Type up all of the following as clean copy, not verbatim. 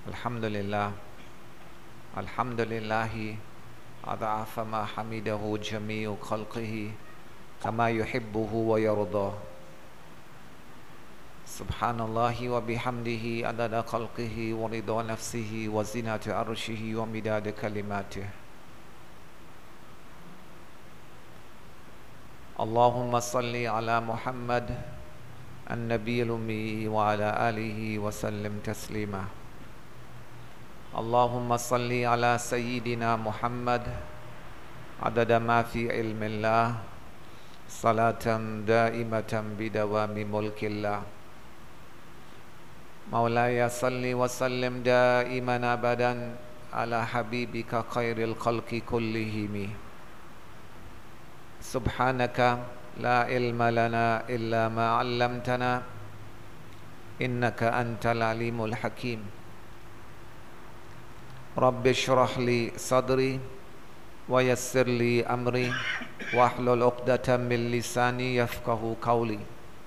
Alhamdulillah. Alhamdulillahi adha'afa ma hamidahu jami'u khalqihi kama yuhibbuhu wa yardah. Subhanallahi wa bihamdihi adada khalqihi wa ridha nafsihi wa zinata arshihi wa midada kalimatih. Allahumma salli ala Muhammad an-nabiyil ummi wa ala alihi wa sallim taslima. Allahumma salli ala Sayyidina Muhammad adada ma fi ilmillah salatan daimatan bidawami mulkillah. Maulaya salli wa sallim daiman abadan ala habibika khairil khalqi kullihimi. Subhanaka la ilma lana illa ma 'allamtana innaka antal alimul hakim. Rabbi shrah li sadri wa yassir li amri wahlul 'uqdatam min lisani yafqahu qawli.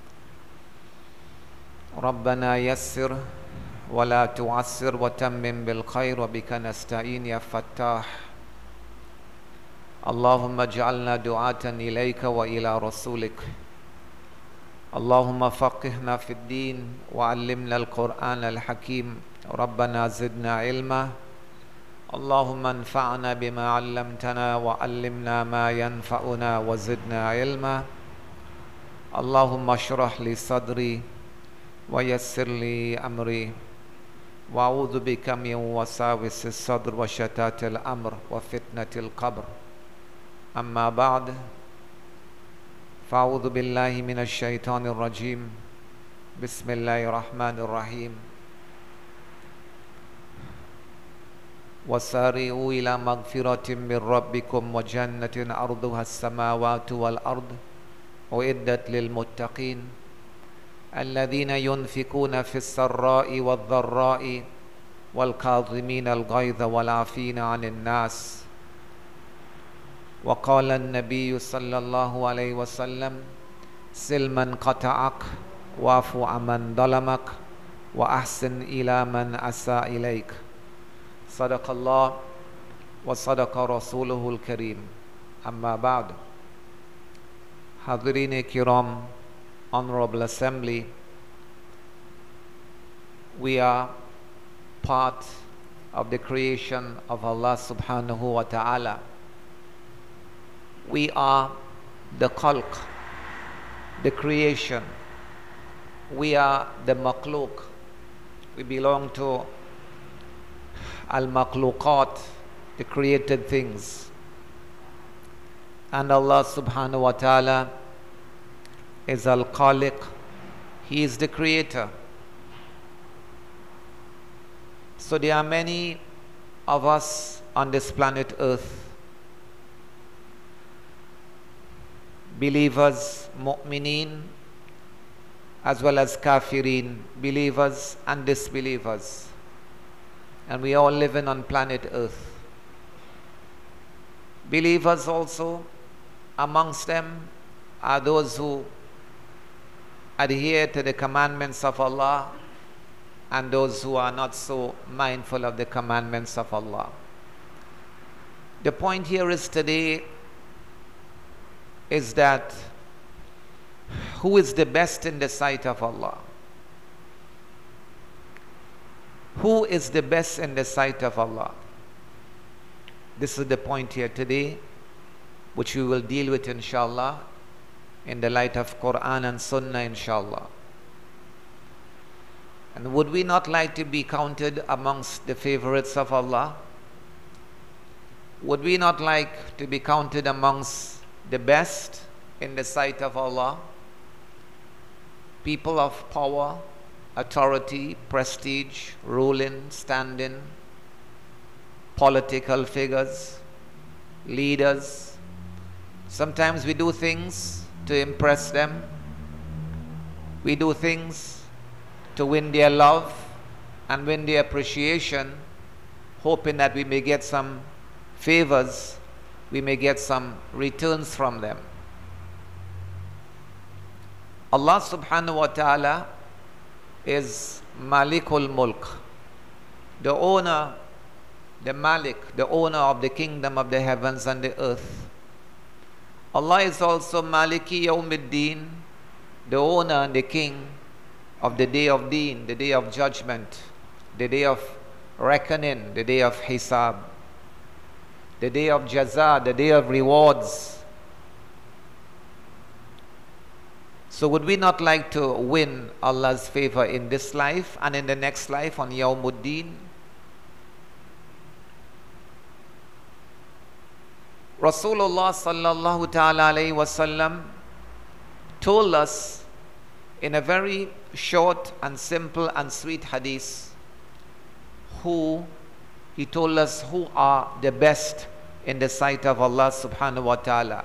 Rabbana yassir wa la tu'assir wa tammim bil khair wa bika nasta'in ya fattah. Allahumma ij'alna du'atan ilayka wa ila rasulik. Allahumma faqihna fid din wa 'allimna al-Qur'an al-hakim. Rabbana zidna ilma. Allahumma anfa'na bima 'allamtana wa 'allimna ma yanfa'una wa zidna ilma. Allahumma shrah li sadri wa yassir li amri wa a'udhu bika min wasawisis sadr wa shatatil amr wa fitnatil qabr. Amma ba'd, fa'udhu billahi minash shaitanir rajim. Bismillahirrahmanirrahim. Wasari'u ila maghfiratin min rabbikum wa jannatin arduha as-samawati wal ard uiddat lil muttaqin alladhina yunfikuna fis sarra'i wad dharra'i wal kadhimina al ghaidha wal 'afina 'anil nas. Wa qala an-nabiy sallallahu alaihi wasallam sil man qata'ak wa'fu amman dalamak wa ahsin ila man asa ilaik. Sadaqallah wa sadaqa rasuluhul kareem. Amma ba'd. Hadirin kiram, honorable assembly, we are part of the creation of Allah subhanahu wa ta'ala. We are the khalq, the creation. We are the makhluk. We belong to al-makhluqat, the created things. And Allah subhanahu wa ta'ala is al-khaliq. He is the creator. So there are many of us on this planet earth, believers, mu'mineen, as well as kafirin, believers and disbelievers. And we all living on planet earth. Believers also, amongst them are those who adhere to the commandments of Allah and those who are not so mindful of the commandments of Allah. The point here is today is that who is the best in the sight of Allah? Who is the best in the sight of Allah? This is the point here today, which we will deal with inshallah in the light of Quran and Sunnah inshallah. And would we not like to be counted amongst the favorites of Allah? Would we not like to be counted amongst the best in the sight of Allah? People of power, authority, prestige, ruling, standing, political figures, leaders. Sometimes we do things to impress them. We do things to win their love and win their appreciation, hoping that we may get some favors, we may get some returns from them. Allah subhanahu wa ta'ala is Malikul Mulk. the owner, the Malik, the owner of the kingdom of the heavens and the earth. Allah is also Maliki Yawmiddin, the owner and the king of the day of Deen, the day of judgment, the day of reckoning, the day of Hisab, the day of Jaza, the day of rewards. So would we not like to win Allah's favor in this life and in the next life on Yawmuddin? Rasulullah sallallahu ta'ala alayhi wasallam told us in a very short and simple and sweet hadith he told us who are the best in the sight of Allah subhanahu wa ta'ala.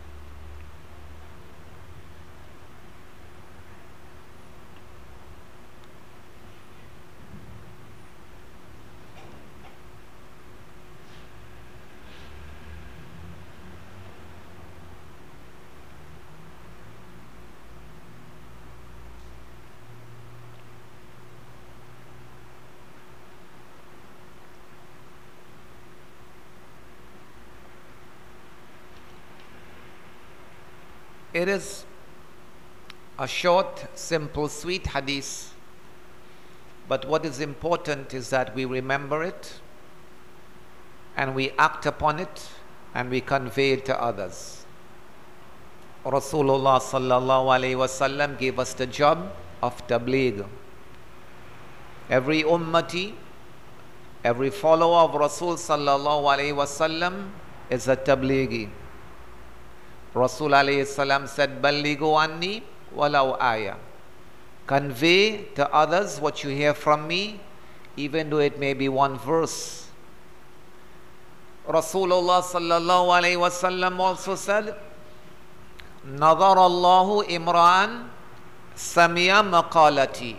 It is a short, simple, sweet hadith, but what is important is that we remember it and we act upon it and we convey it to others. Rasulullah sallallahu alaihi wasallam gave us the job of tabligh. Every ummati, every follower of Rasul sallallahu alaihi wasallam is a tablighi. Rasul alayhi salam said, Ballighu anni walau ayah. Convey to others what you hear from me, even though it may be one verse. Rasulullah sallallahu alayhi wasallam also said, Nadhar Allahu imra'an samiya maqalati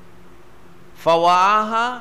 fawa'aha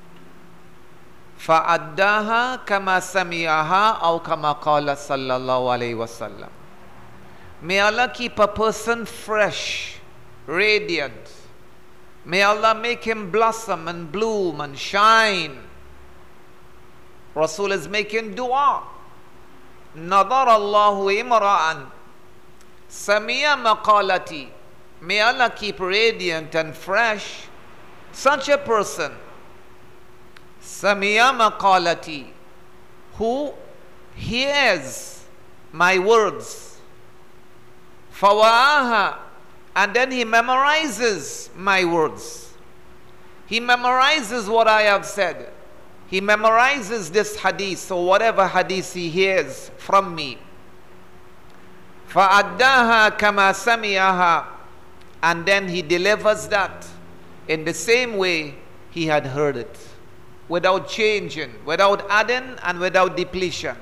fa'addaha kama samiyaha aw kama qala sallallahu alayhi wasallam. May Allah keep a person fresh, radiant. May Allah make him blossom and bloom and shine. Rasul is making dua. Nadhar Allahu imra'an samiya maqalati. May Allah keep radiant and fresh such a person. Samiya maqalati, who hears my words. Fawa'aha, and then he memorizes my words. He memorizes what I have said. He memorizes this hadith or whatever hadith he hears from me. Fa'addaha kama samiyaha, and then he delivers that in the same way he had heard it, without changing, without adding and without depletion.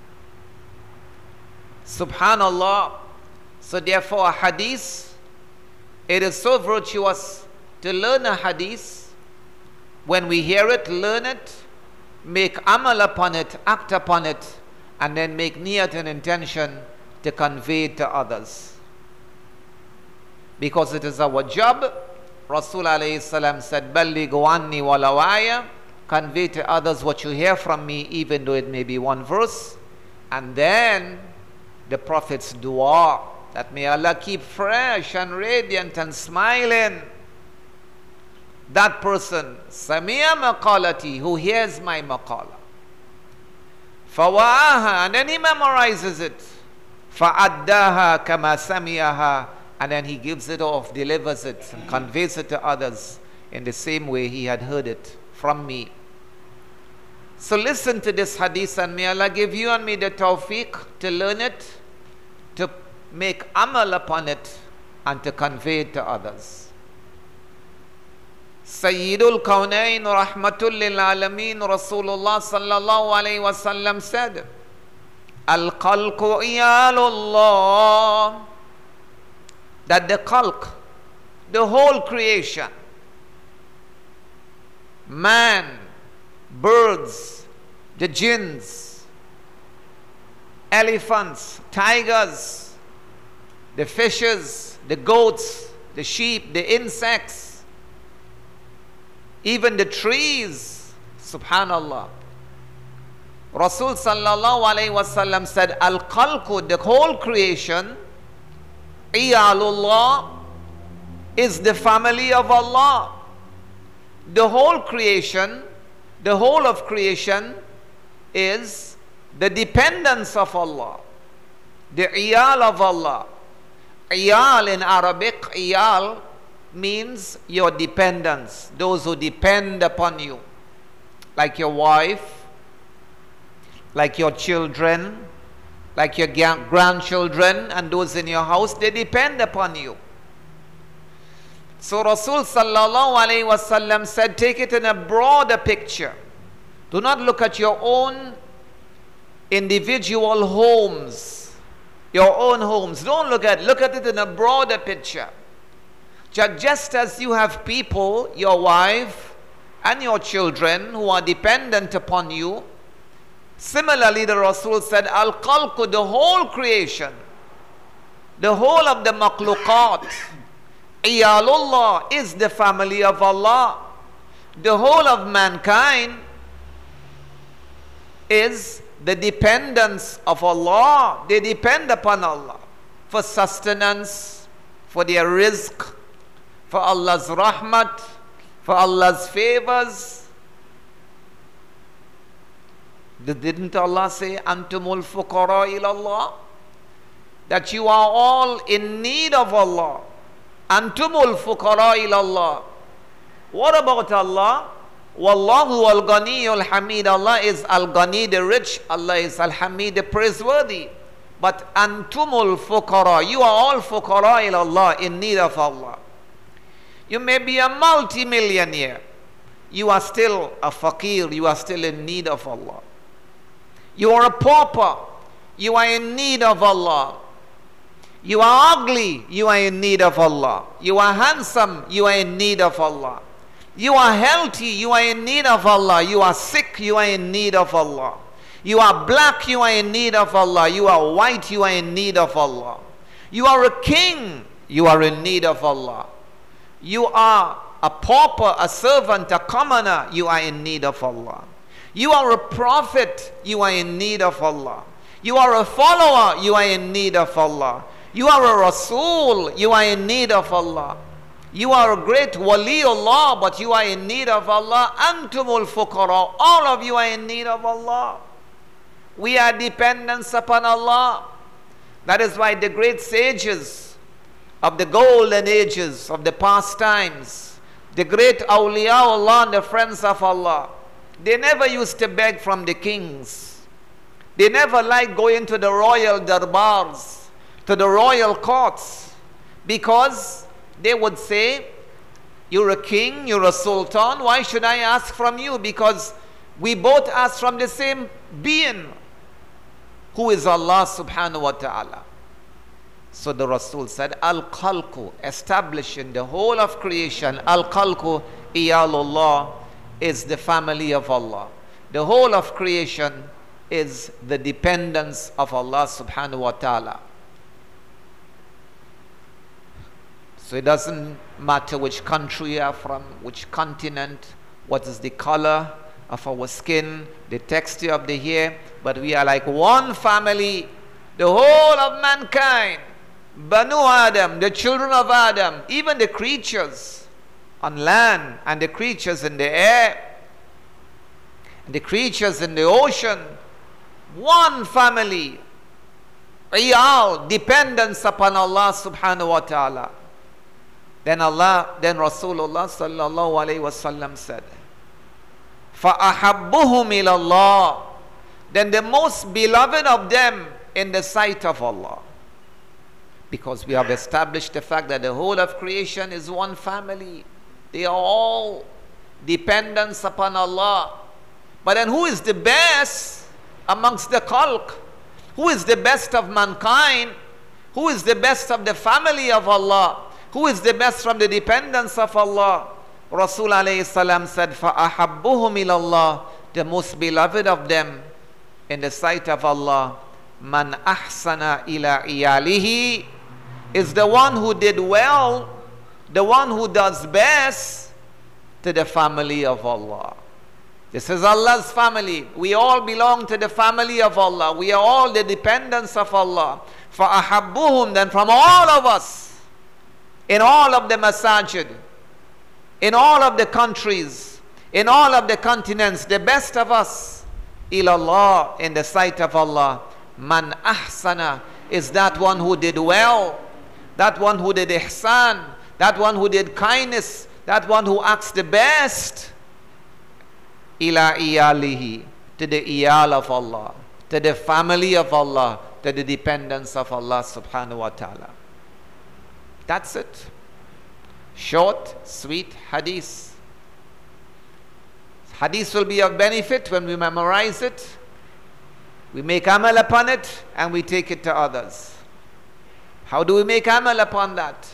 Subhanallah. So therefore a hadith, it is so virtuous to learn a hadith. When we hear it, learn it, make amal upon it, act upon it, and then make niyat and intention to convey it to others. Because it is our job. Rasul alayhi salam said, Ballighu anni walau ayah. Convey to others what you hear from me, even though it may be one verse. And then the Prophet's dua, that may Allah keep fresh and radiant and smiling that person, Samiya maqalati, who hears my maqala. Fawa'aha, and then he memorizes it. Fa'addaha kama samiyaha, and then he gives it off, delivers it, and conveys it to others in the same way he had heard it from me. So listen to this hadith, and may Allah give you and me the tawfiq to learn it, to make amal upon it, and to convey it to others. Sayyidul Kawnain Rahmatul Lil Alameen Rasulullah sallallahu alayhi wa sallam said, Al-Khalqu iyalullah, that the khalq, the whole creation, man, birds, the jinns, elephants, tigers, the fishes, the goats, the sheep, the insects, even the trees, Subhanallah. Rasul sallallahu alayhi wasallam said, Al-Khalqu, the whole creation, Iyalullah, is the family of Allah. The whole creation, the whole of creation is the dependence of Allah. The Iyal of Allah. Iyal in Arabic, Iyal means your dependents, those who depend upon you. Like your wife, like your children, like your grandchildren, and those in your house, they depend upon you. So Rasul sallallahu alayhi wasallam said, take it in a broader picture. Do not look at your own individual homes, your own homes. Don't look at it in a broader picture. Just as you have people, your wife and your children, who are dependent upon you, similarly the Rasul said, Al-Khalqu, the whole creation, the whole of the makhluqat, Iyalullah, is the family of Allah. The whole of mankind is the dependence of Allah. They depend upon Allah for sustenance, for their rizq, for Allah's rahmat, for Allah's favors. Didn't Allah say, Antumul fuqara ilallah? That you are all in need of Allah. Antumul fuqara ilallah. What about Allah? Wallahu al-Ghani al-Hamid. Allah is al-Ghani, the rich. Allah is al-Hamid, the praiseworthy. But antumul fuqara, you are all fuqara ilallah, in need of Allah. You may be a multi-millionaire. You are still a faqir. You are still in need of Allah. You are a pauper. You are in need of Allah. You are ugly. You are in need of Allah. You are handsome. You are in need of Allah. You are healthy. You are in need of Allah. You are sick. You are in need of Allah. You are black. You are in need of Allah. You are white. You are in need of Allah. You are a king. You are in need of Allah. You are a pauper, a servant, a commoner. You are in need of Allah. You are a prophet. You are in need of Allah. You are a follower. You are in need of Allah. You are a Rasul. You are in need of Allah. You are a great Waliullah, but you are in need of Allah. Antumul fuqara. All of you are in need of Allah. We are dependents upon Allah. That is why the great sages of the golden ages, of the past times, the great awliyaullah and the friends of Allah, they never used to beg from the kings. They never liked going to the royal darbars, to the royal courts, because they would say, you're a king, you're a sultan, why should I ask from you? Because we both ask from the same being, who is Allah subhanahu wa ta'ala. So the Rasul said, Al-Khalqu, establishing the whole of creation, Al-Khalqu Iyalullah, is the family of Allah. The whole of creation is the dependence of Allah subhanahu wa ta'ala. So it doesn't matter which country you are from, which continent, what is the color of our skin, the texture of the hair, but we are like one family, the whole of mankind, Banu Adam, the children of Adam, even the creatures on land and the creatures in the air, and the creatures in the ocean, one family, Iyal, dependence upon Allah subhanahu wa ta'ala. Then Rasulullah sallallahu alayhi wasallam said, فَأَحَبُّهُمْ إِلَى اللَّهِ. Then the most beloved of them in the sight of Allah. Because we have established the fact that the whole of creation is one family. They are all dependents upon Allah. But then who is the best amongst the khalq? Who is the best of mankind? Who is the best of the family of Allah? Who is the best from the dependence of Allah? Rasul alayhi salam said, فَأَحَبُّهُمْ إِلَى اللَّهِ. The most beloved of them in the sight of Allah, مَنْ أَحْسَنَ إِلَى إِيَالِهِ, is the one who did well, the one who does best to the family of Allah. This is Allah's family. We all belong to the family of Allah. We are all the dependents of Allah. فَأَحَبُّهُمْ, then from all of us, in all of the masajid, in all of the countries, in all of the continents, the best of us, ilallah, in the sight of Allah, man ahsana, is that one who did well, that one who did ihsan, that one who did kindness, that one who acts the best, ila iyalihi, to the iyal of Allah, to the family of Allah, to the dependence of Allah subhanahu wa ta'ala. That's it. Short, sweet hadith. Hadith will be of benefit when we memorize it, we make amal upon it, and we take it to others. How do we make amal upon that?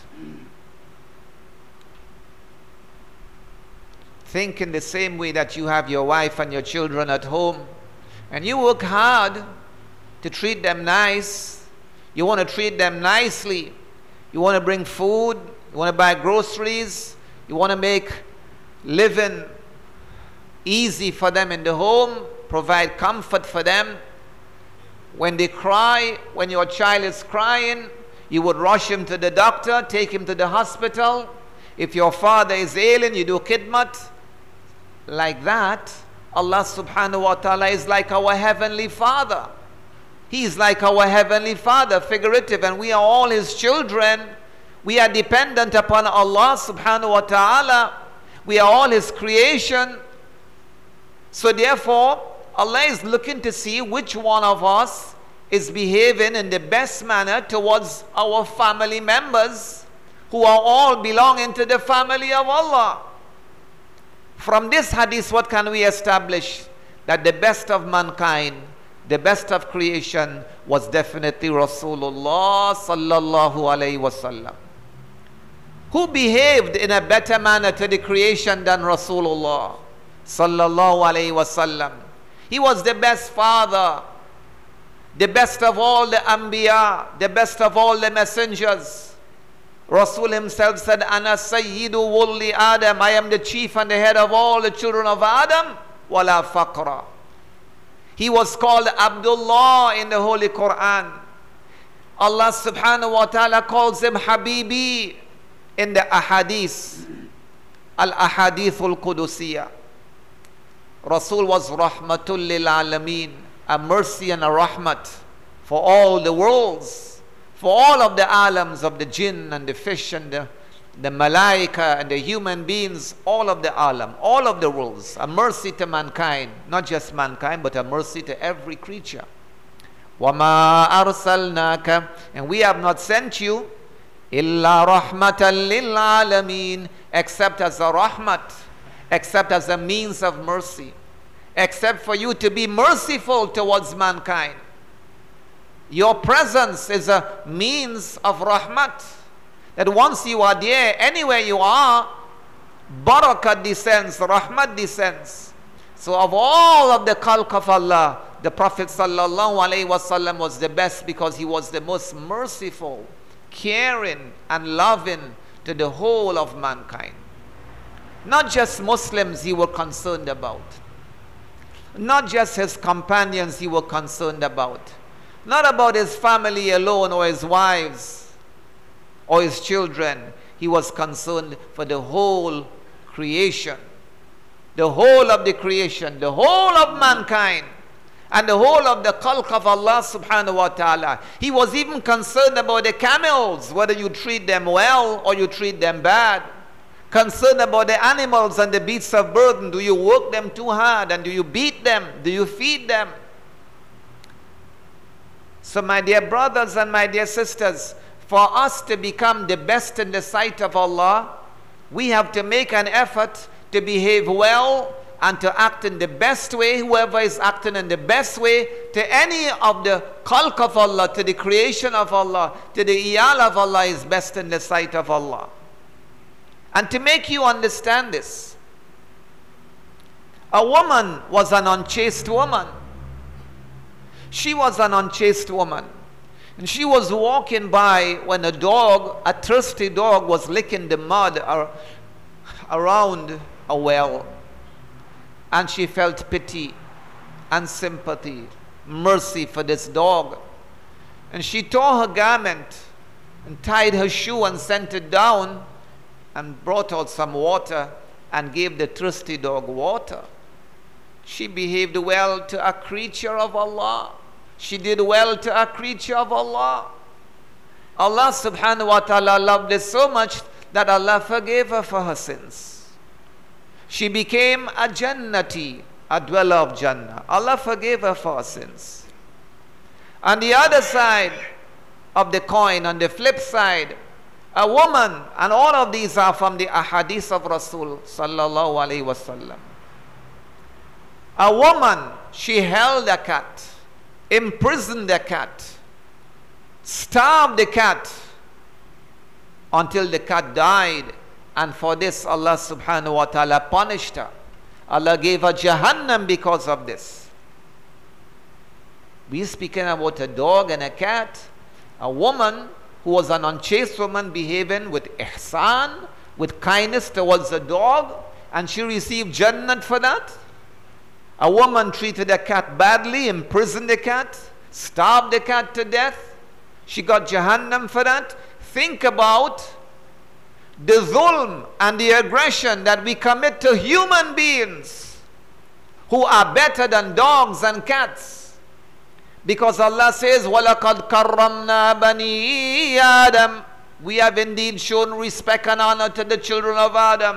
Think in the same way that you have your wife and your children at home, and you work hard to treat them nice. You want to treat them nicely. You want to bring food. You want to buy groceries. You want to make living easy for them in the home, provide comfort for them. When they cry, when your child is crying, you would rush him to the doctor, take him to the hospital. If your father is ailing, you do khidmat. Like that, Allah subhanahu wa ta'ala is like our heavenly Father. He is like our heavenly Father, figurative, and we are all His children. We are dependent upon Allah subhanahu wa ta'ala. We are all His creation. So therefore, Allah is looking to see which one of us is behaving in the best manner towards our family members who are all belonging to the family of Allah. From this hadith, what can we establish? That the best of mankind, the best of creation was definitely Rasulullah sallallahu alayhi wasallam. Who behaved in a better manner to the creation than Rasulullah sallallahu alayhi wasallam? He was the best father, the best of all the Anbiya, the best of all the messengers. Rasul himself said, Ana Sayyidu Wulli Adam, I am the chief and the head of all the children of Adam, wala faqra. He was called Abdullah in the Holy Quran. Allah subhanahu wa ta'ala calls him Habibi in the Ahadith, Al-Ahadith Al-Qudusiyah. Rasul was Rahmatul Lil Alameen, a mercy and a rahmat for all the worlds, for all of the alams of the jinn and the fish and the malaika and the human beings, all of the alam, all of the worlds, a mercy to mankind, not just mankind, but a mercy to every creature. وَمَا أَرْسَلْنَاكَ, and we have not sent you, إِلَّا رَحْمَةً لِلْعَالَمِينَ, except as a rahmat, except as a means of mercy, except for you to be merciful towards mankind. Your presence is a means of rahmat. That once you are there, anywhere you are, barakah descends, rahmat descends. So of all of the khalq of Allah, the Prophet sallallahu alaihi wasallam was the best because he was the most merciful, caring and loving to the whole of mankind. Not just Muslims he was concerned about. Not just his companions he was concerned about. Not about his family alone or his wives or his children. He was concerned for the whole creation. The whole of the creation, the whole of mankind, and the whole of the khalq of Allah subhanahu wa ta'ala. He was even concerned about the camels, whether you treat them well or you treat them bad. Concerned about the animals and the beasts of burden. Do you work them too hard, and do you beat them? Do you feed them? So my dear brothers and my dear sisters, for us to become the best in the sight of Allah, we have to make an effort to behave well and to act in the best way. Whoever is acting in the best way to any of the khalq of Allah, to the creation of Allah, to the iyal of Allah, is best in the sight of Allah. And to make you understand this, a woman was an unchaste woman. She was an unchaste woman. And she was walking by when a dog, a thirsty dog, was licking the mud around a well. and she felt pity and sympathy, mercy for this dog. And she tore her garment and tied her shoe and sent it down and brought out some water and gave the thirsty dog water. She behaved well to a creature of Allah. She did well to a creature of Allah. Allah subhanahu wa ta'ala loved her so much that Allah forgave her for her sins. She became a Jannati, a dweller of Jannah. Allah forgave her for her sins. On the other side of the coin, on the flip side, a woman, and all of these are from the ahadith of Rasul sallallahu alaihi wasallam. A woman, she held a cat, imprisoned the cat, starved the cat until the cat died, and for this Allah subhanahu wa ta'ala punished her. Allah gave her Jahannam because of this. We're speaking about a dog and a cat. A woman who was an unchaste woman behaving with ihsan, with kindness towards a dog, and she received Jannat for that. A woman treated a cat badly, imprisoned the cat, starved the cat to death. She got Jahannam for that. Think about the zulm and the aggression that we commit to human beings who are better than dogs and cats. Because Allah says, وَلَقَدْ كَرَّمْنَا بَنِي آدَمَ. We have indeed shown respect and honor to the children of Adam.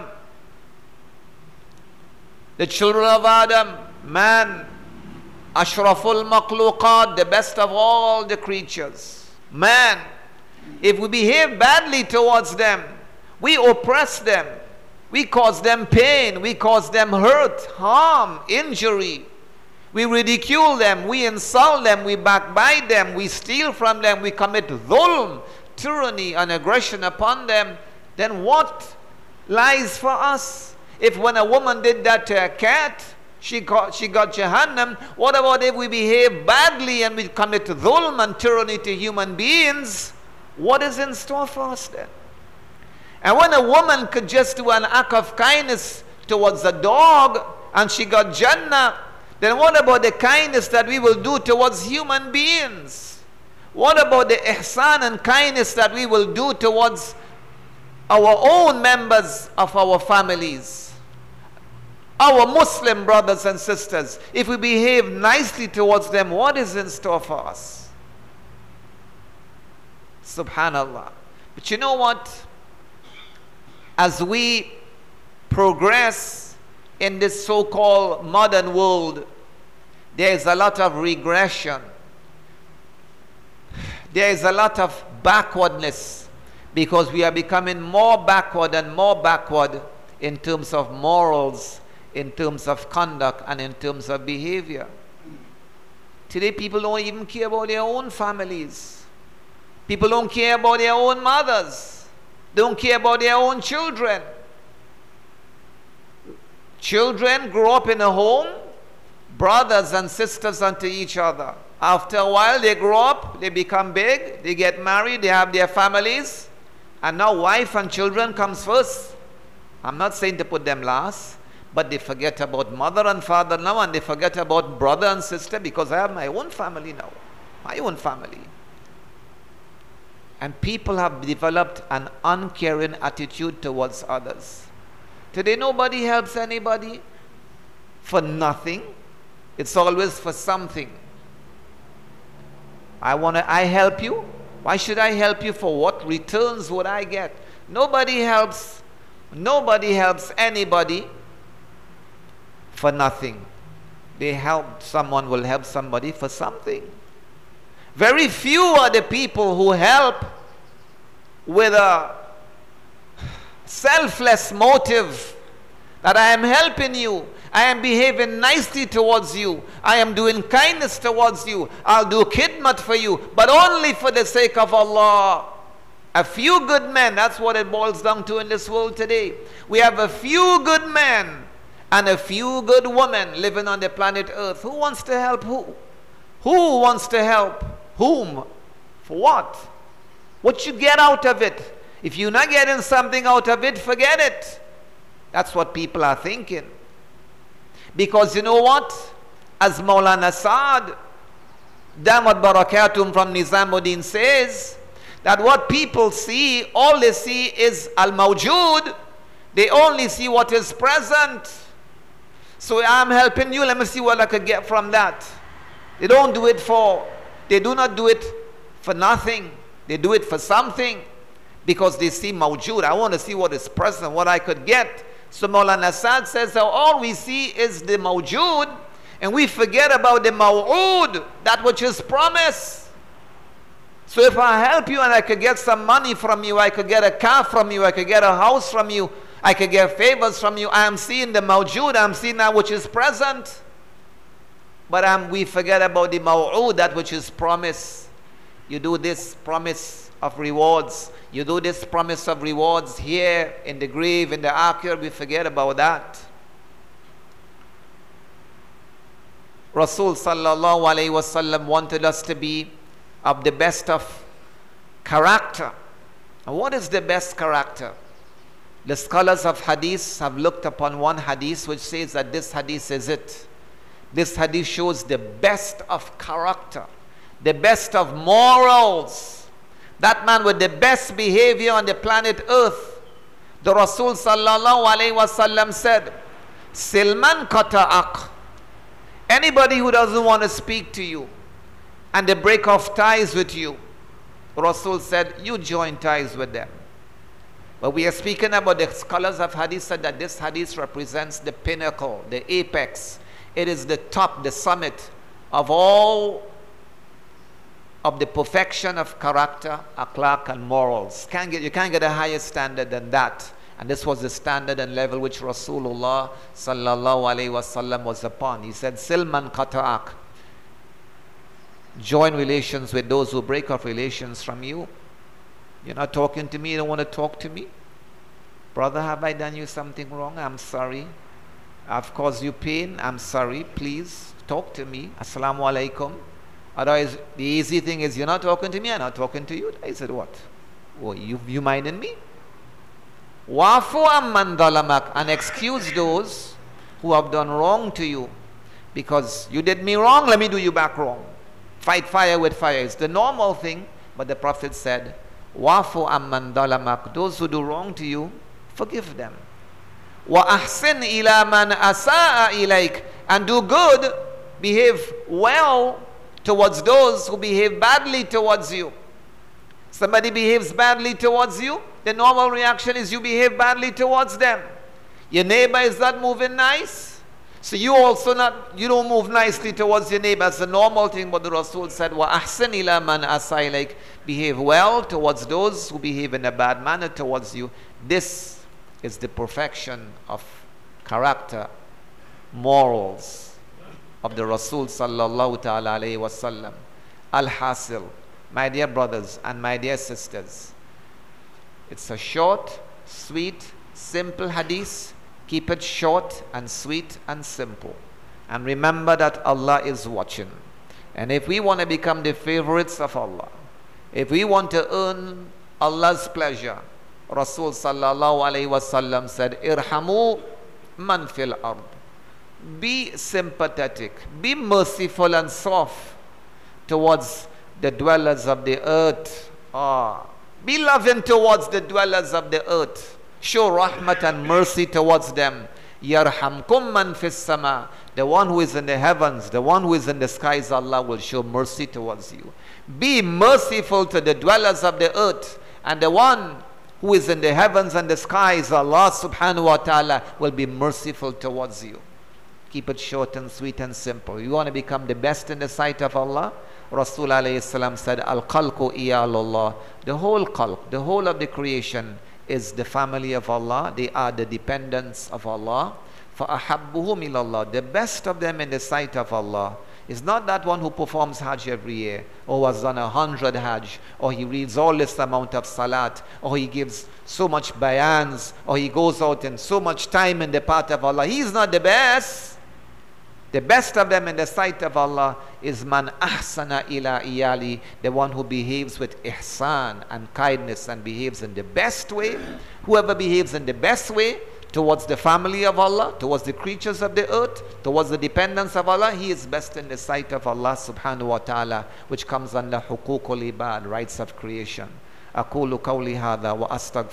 The children of Adam, man, Ashraful Makhluqat, the best of all the creatures. Man, if we behave badly towards them, we oppress them, we cause them pain, we cause them hurt, harm, injury. We ridicule them, we insult them, we backbite them, we steal from them, we commit dhulm, tyranny and aggression upon them. Then what lies for us? If when a woman did that to a cat, she got Jahannam, what about if we behave badly and we commit dhulm and tyranny to human beings? What is in store for us then? And when a woman could just do an act of kindness towards a dog and she got Jannah, then what about the kindness that we will do towards human beings? What about the ihsan and kindness that we will do towards our own members of our families? Our Muslim brothers and sisters, if we behave nicely towards them, what is in store for us? Subhanallah. But you know what? As we progress in this so-called modern world, there is a lot of regression. There is a lot of backwardness because we are becoming more backward and more backward in terms of morals, in terms of conduct, and in terms of behavior. Today people don't even care about their own families. People don't care about their own mothers. They don't care about their own children. Children grow up in a home, brothers and sisters unto each other. After a while, they grow up, they become big, they get married, they have their families, and now wife and children comes first. I'm not saying to put them last, but they forget about mother and father now, and they forget about brother and sister, because I have my own family now, my own family. And people have developed an uncaring attitude towards others. Today nobody helps anybody for nothing. It's always for something. I help you. Why should I help you? For what returns would I get? Nobody helps anybody for nothing. Someone will help somebody for something. Very few are the people who help with a selfless motive that I am helping you, I am behaving nicely towards you, I am doing kindness towards you, I'll do khidmat for you, but only for the sake of Allah. A few good men, that's what it boils down to in this world today. We have a few good men and a few good women living on the planet Earth. Who wants to help who? Who wants to help whom? For what? What you get out of it? If you're not getting something out of it, forget it. That's what people are thinking. Because you know what? As Maulana Saad, Damat Barakatum from Nizamuddin says, that what people see, all they see is Al-Mawjood. They only see what is present. So I'm helping you, let me see what I could get from that. They don't do it they do not do it for nothing. They do it for something. Because they see Mawjood. I want to see what is present, what I could get. So Maulana Saad says that all we see is the Mawjood, and we forget about the Maw'ud, that which is promised. So if I help you and I could get some money from you, I could get a car from you, I could get a house from you, I could get favors from you, I am seeing the Mawjood, I am seeing that which is present. But we forget about the Maw'ud, that which is promised. You do this promise of rewards. You do this promise of rewards here in the grave, in the akhirah, we forget about that. Rasul sallallahu alayhi wasallam wanted us to be of the best of character. And what is the best character? The scholars of hadith have looked upon one hadith which says that this hadith is it. This hadith shows the best of character, the best of morals. That man with the best behavior on the planet Earth. The Rasul sallallahu alayhi wasallam said, Silman kata'ak. Anybody who doesn't want to speak to you and they break off ties with you, Rasul said, you join ties with them. But we are speaking about the scholars of hadith said that this hadith represents the pinnacle, the apex. It is the top, the summit of all of the perfection of character, akhlaq and morals. You can't get a higher standard than that. And this was the standard and level which Rasulullah sallallahu alaihi wasallam was upon. He said, Silman kata'ak. Join relations with those who break off relations from you. You're not talking to me, you don't want to talk to me. Brother, have I done you something wrong? I'm sorry. I've caused you pain. I'm sorry. Please talk to me. Assalamu alaikum. Otherwise, the easy thing is you're not talking to me, I'm not talking to you. I said, what? Oh, you minding me? Wafu amman dalamak, and excuse those who have done wrong to you. Because you did me wrong, let me do you back wrong. Fight fire with fire. It's the normal thing. But the Prophet said, Wafu amman dalamak, those who do wrong to you, forgive them. Wa ahsin ila man asa'a ilaik, and do good, behave well towards those who behave badly towards you. Somebody behaves badly towards you, the normal reaction is you behave badly towards them. Your neighbor is not moving nice, so you don't move nicely towards your neighbor. It's the normal thing. But the Rasul said, Wa ahsin ila man asa'a ilaik, behave well towards those who behave in a bad manner towards you. This is the perfection of character, morals of the Rasul sallallahu ta'ala alayhi wasallam. Al-Hasil, my dear brothers and my dear sisters, it's a short, sweet, simple hadith. Keep it short and sweet and simple. And remember that Allah is watching. And if we want to become the favorites of Allah, if we want to earn Allah's pleasure, Rasul sallallahu alayhi wasallam said, Irhamu man fil ard. Be sympathetic, be merciful and soft towards the dwellers of the earth. Be loving towards the dwellers of the earth. Show rahmat and mercy towards them. Yarhamkum man fis sama. The one who is in the heavens, the one who is in the skies, Allah will show mercy towards you. Be merciful to the dwellers of the earth, and the one who is in the heavens and the skies, Allah subhanahu wa ta'ala will be merciful towards you. Keep it short and sweet and simple. You want to become the best in the sight of Allah? Rasul alayhi salam said, Al-Khalqu iyalullah. The whole khalq, the whole of the creation is the family of Allah. They are the dependents of Allah. فَأَحَبُّهُمْ إِلَى The best of them in the sight of Allah is not that one who performs Hajj every year, or has done 100 Hajj, or he reads all this amount of Salat, or he gives so much bayans, or he goes out in so much time in the path of Allah. He is not the best. The best of them in the sight of Allah is man ahsana ila iyali, the one who behaves with ihsan and kindness and behaves in the best way. Whoever behaves in the best way towards the family of Allah, towards the creatures of the earth, towards the dependents of Allah, he is best in the sight of Allah subhanahu wa ta'ala, which comes under حقوق العباد, rights of creation. أقول قولي هذا وأستغفر